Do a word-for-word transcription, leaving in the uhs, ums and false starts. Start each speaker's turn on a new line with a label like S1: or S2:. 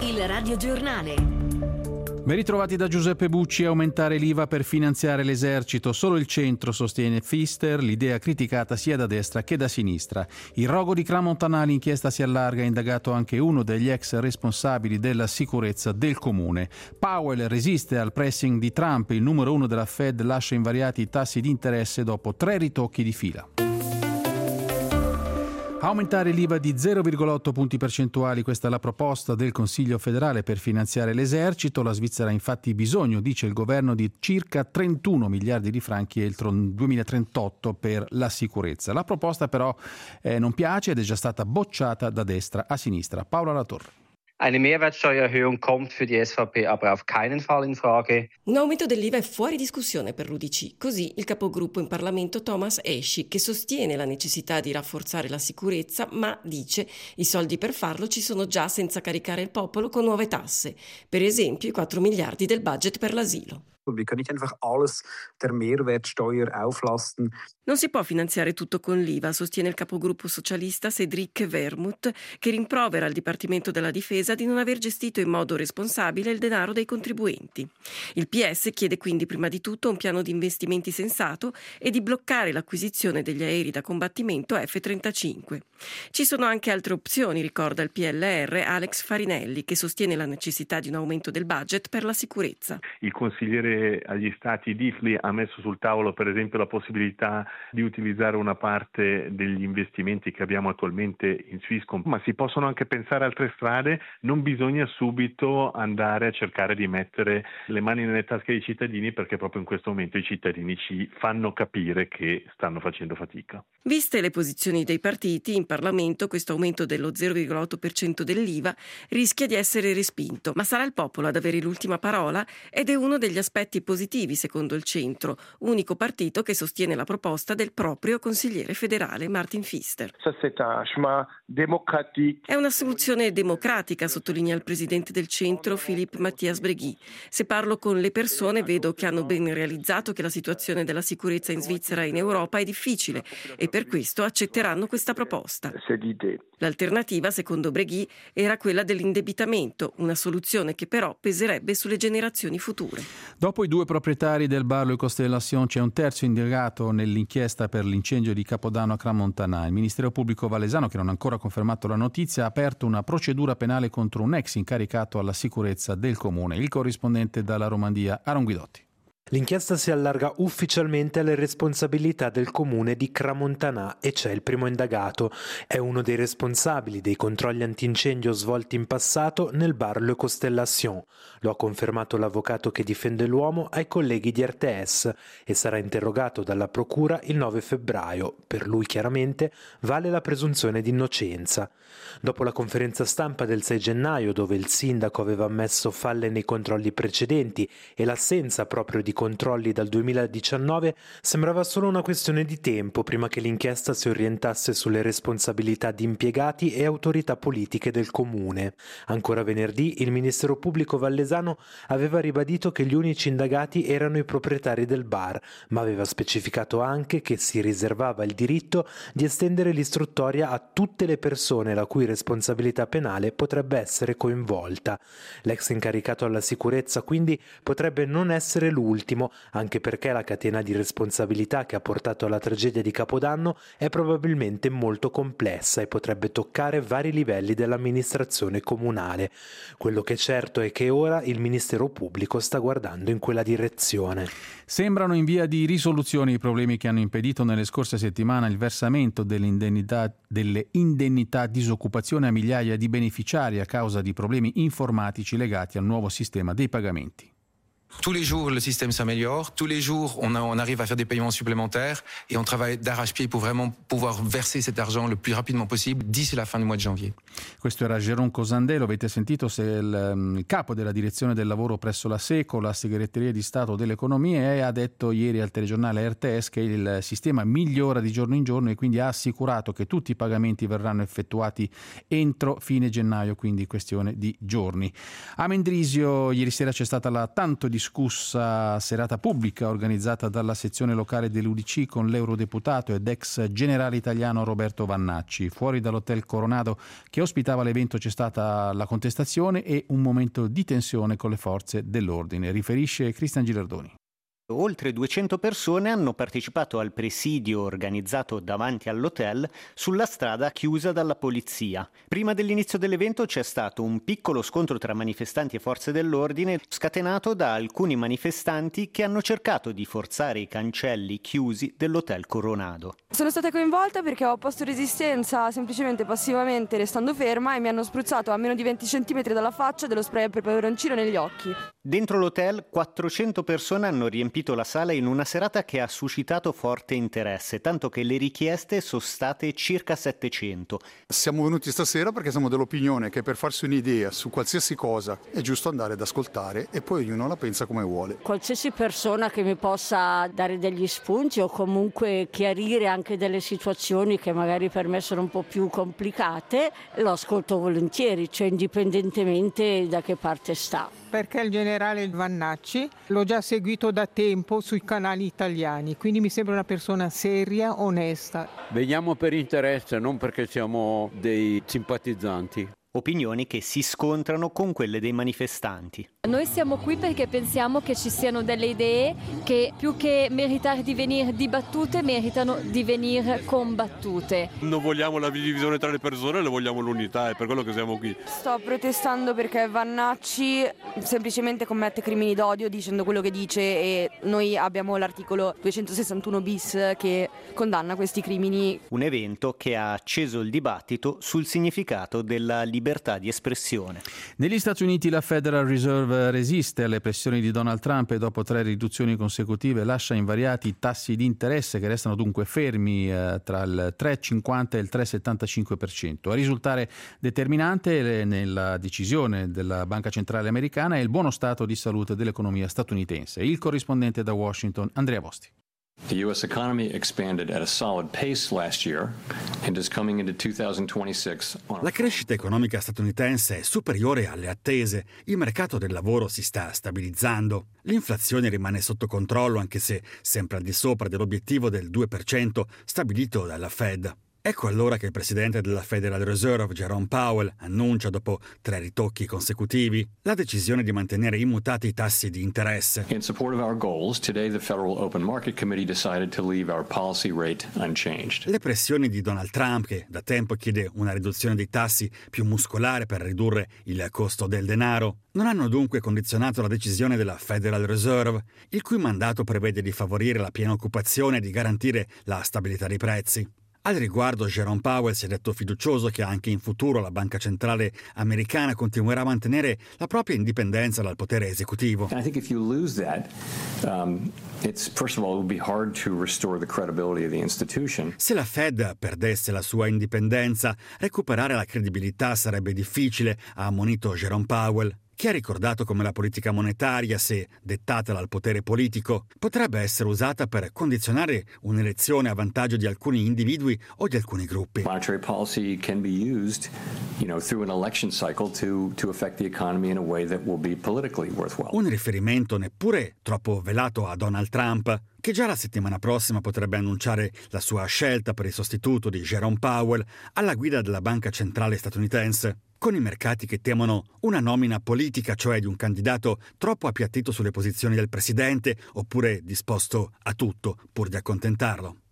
S1: Il radiogiornale.
S2: Ben ritrovati da Giuseppe Bucci. Aumentare l'I V A per finanziare l'esercito. Solo il centro, sostiene Pfister, l'idea criticata sia da destra che da sinistra. Il rogo di Crans-Montana, l'inchiesta si allarga, ha indagato anche uno degli ex responsabili della sicurezza del comune. Powell resiste al pressing di Trump, il numero uno della Fed lascia invariati i tassi di interesse dopo tre ritocchi di fila. Aumentare l'I V A di zero virgola otto punti percentuali, questa è la proposta del Consiglio federale per finanziare l'esercito. La Svizzera ha infatti bisogno, dice il governo, di circa trentuno miliardi di franchi entro il duemilatrentotto per la sicurezza. La proposta però eh, non piace ed è già stata bocciata da destra a sinistra. Paola Latorre.
S3: Eine Mehrwertsteuererhöhung kommt für die S V P aber auf keinen Fall in Frage.
S4: Un aumento dell'I V A è fuori discussione per l'U D C, così il capogruppo in Parlamento Thomas Eschi, che sostiene la necessità di rafforzare la sicurezza, ma dice i soldi per farlo ci sono già senza caricare il popolo con nuove tasse, per esempio i quattro miliardi del budget per l'asilo.
S5: Wir können nicht einfach alles der Mehrwertsteuer auflasten.
S4: Non si può finanziare tutto con l'I V A, sostiene il capogruppo socialista Cédric Vermouth, che rimprovera al Dipartimento della Difesa di non aver gestito in modo responsabile il denaro dei contribuenti. Il P S chiede quindi prima di tutto un piano di investimenti sensato e di bloccare l'acquisizione degli aerei da combattimento F trentacinque. Ci sono anche altre opzioni, ricorda il P L R Alex Farinelli, che sostiene la necessità di un aumento del budget per la sicurezza.
S6: Il consigliere agli stati Diffley ha messo sul tavolo per esempio la possibilità di utilizzare una parte degli investimenti che abbiamo attualmente in Swisscom, ma si possono anche pensare a altre strade. Non bisogna subito andare a cercare di mettere le mani nelle tasche dei cittadini, perché proprio in questo momento i cittadini ci fanno capire che stanno facendo fatica.
S4: Viste le posizioni dei partiti in Parlamento, questo aumento dello zero virgola otto per cento dell'I V A rischia di essere respinto, ma sarà il popolo ad avere l'ultima parola ed è uno degli aspetti positivi secondo il centro, unico partito che sostiene la proposta del proprio consigliere federale Martin Pfister. È una soluzione democratica, sottolinea il presidente del centro Philippe Mathias Bregui. Se parlo con le persone vedo che hanno ben realizzato che la situazione della sicurezza in Svizzera e in Europa è difficile e per questo accetteranno questa proposta. L'alternativa, secondo Bregui, era quella dell'indebitamento, una soluzione che però peserebbe sulle generazioni future.
S2: Dopo i due proprietari del bar Le Constellation c'è un terzo indagato nell'inchiesta per l'incendio di Capodanno a Crans-Montana. Il Ministero Pubblico valesano, che non ha ancora confermato la notizia, ha aperto una procedura penale contro un ex incaricato alla sicurezza del comune. Il corrispondente dalla Romandia, Aaron Guidotti.
S7: L'inchiesta si allarga ufficialmente alle responsabilità del comune di Crans-Montana e c'è il primo indagato. È uno dei responsabili dei controlli antincendio svolti in passato nel bar Le Constellation. Lo ha confermato l'avvocato che difende l'uomo ai colleghi di R T S e sarà interrogato dalla procura il nove febbraio. Per lui chiaramente vale la presunzione di innocenza. Dopo la conferenza stampa del sei gennaio, dove il sindaco aveva ammesso falle nei controlli precedenti e l'assenza proprio di controlli dal duemiladiciannove, sembrava solo una questione di tempo prima che l'inchiesta si orientasse sulle responsabilità di impiegati e autorità politiche del comune. Ancora venerdì il Ministero Pubblico valesano aveva ribadito che gli unici indagati erano i proprietari del bar, ma aveva specificato anche che si riservava il diritto di estendere l'istruttoria a tutte le persone la cui responsabilità penale potrebbe essere coinvolta. L'ex incaricato alla sicurezza quindi potrebbe non essere l'ultimo, anche perché la catena di responsabilità che ha portato alla tragedia di Capodanno è probabilmente molto complessa e potrebbe toccare vari livelli dell'amministrazione comunale. Quello che è certo è che ora il Ministero Pubblico sta guardando in quella direzione.
S2: Sembrano in via di risoluzione i problemi che hanno impedito nelle scorse settimane il versamento delle indennità, delle indennità disoccupazione a migliaia di beneficiari a causa di problemi informatici legati al nuovo sistema dei pagamenti.
S8: Tous les jours, le système s'améliore. Tous les jours, on, a, on arrive à faire des paiements supplémentaires et on travaille d'arrache-pied pour vraiment pouvoir verser cet argent le plus rapidement possible d'ici la fin du mois de janvier.
S2: Questo era Jérôme Cosandé, lo avete sentito, se il, um, il capo della direzione del lavoro presso la SECO, la segreteria di Stato delle Economie, ha detto ieri al telegiornale R T S che il sistema migliora di giorno in giorno e quindi ha assicurato che tutti i pagamenti verranno effettuati entro fine gennaio, quindi questione di giorni. A Mendrisio ieri sera c'è stata la tanto discussa discussa serata pubblica organizzata dalla sezione locale dell'U D C con l'eurodeputato ed ex generale italiano Roberto Vannacci. Fuori dall'hotel Coronado che ospitava l'evento c'è stata la contestazione e un momento di tensione con le forze dell'ordine, riferisce Cristian Gilardoni.
S1: Oltre duecento persone hanno partecipato al presidio organizzato davanti all'hotel sulla strada chiusa dalla polizia. Prima dell'inizio dell'evento c'è stato un piccolo scontro tra manifestanti e forze dell'ordine, scatenato da alcuni manifestanti che hanno cercato di forzare i cancelli chiusi dell'hotel Coronado.
S9: Sono stata coinvolta perché ho posto resistenza semplicemente passivamente restando ferma e mi hanno spruzzato a meno di venti centimetri dalla faccia dello spray per peperoncino negli occhi.
S1: Dentro l'hotel quattrocento persone hanno riempito la sala in una serata che ha suscitato forte interesse, tanto che le richieste sono state circa settecento.
S10: Siamo venuti stasera perché siamo dell'opinione che per farsi un'idea su qualsiasi cosa è giusto andare ad ascoltare e poi ognuno la pensa come vuole.
S11: Qualsiasi persona che mi possa dare degli spunti o comunque chiarire anche delle situazioni che magari per me sono un po' più complicate, lo ascolto volentieri, cioè indipendentemente da che parte sta.
S12: Perché il generale Vannacci l'ho già seguito da tempo sui canali italiani, quindi mi sembra una persona seria, onesta.
S13: Veniamo per interesse, non perché siamo dei simpatizzanti.
S1: Opinioni che si scontrano con quelle dei manifestanti.
S14: Noi siamo qui perché pensiamo che ci siano delle idee che più che meritare di venire dibattute meritano di venire combattute.
S15: Non vogliamo la divisione tra le persone, ne vogliamo l'unità, è per quello che siamo qui.
S9: Sto protestando perché Vannacci semplicemente commette crimini d'odio dicendo quello che dice e noi abbiamo l'articolo duecentosessantuno bis che condanna questi crimini.
S1: Un evento che ha acceso il dibattito sul significato della libertà di espressione.
S2: Negli Stati Uniti la Federal Reserve resiste alle pressioni di Donald Trump e dopo tre riduzioni consecutive lascia invariati i tassi di interesse che restano dunque fermi eh, tra il tre virgola cinquanta e il tre virgola settantacinque per cento. A risultare determinante nella decisione della Banca Centrale Americana è il buono stato di salute dell'economia statunitense. Il corrispondente da Washington, Andrea Vosti.
S16: The U S economy expanded at a solid pace last year and is coming into twenty twenty-six.
S17: La crescita economica statunitense è superiore alle attese. Il mercato del lavoro si sta stabilizzando. L'inflazione rimane sotto controllo anche se sempre al di sopra dell'obiettivo del due per cento stabilito dalla Fed. Ecco allora che il presidente della Federal Reserve, Jerome Powell, annuncia dopo tre ritocchi consecutivi la decisione di mantenere immutati i tassi di interesse.
S16: In support of our goals, today the Federal Open Market Committee decided to leave our policy rate unchanged.
S17: Le pressioni di Donald Trump, che da tempo chiede una riduzione dei tassi più muscolare per ridurre il costo del denaro, non hanno dunque condizionato la decisione della Federal Reserve, il cui mandato prevede di favorire la piena occupazione e di garantire la stabilità dei prezzi. Al riguardo, Jerome Powell si è detto fiducioso che anche in futuro la Banca Centrale americana continuerà a mantenere la propria indipendenza dal potere esecutivo.
S16: I think if you lose that, um, it's first of all it will be hard to restore the credibility of the institution.
S17: Se la Fed perdesse la sua indipendenza, recuperare la credibilità sarebbe difficile, ha ammonito Jerome Powell, che ha ricordato come la politica monetaria, se dettata dal potere politico, potrebbe essere usata per condizionare un'elezione a vantaggio di alcuni individui o di alcuni gruppi.
S16: Monetary policy can be used, you know, through an election cycle to to affect the economy in a way that will be politically worthwhile.
S17: Un riferimento neppure troppo velato a Donald Trump, che già la settimana prossima potrebbe annunciare la sua scelta per il sostituto di Jerome Powell alla guida della Banca Centrale statunitense, con i mercati che temono una nomina politica, cioè di un candidato troppo appiattito sulle posizioni del presidente oppure disposto a tutto pur di accontentarlo.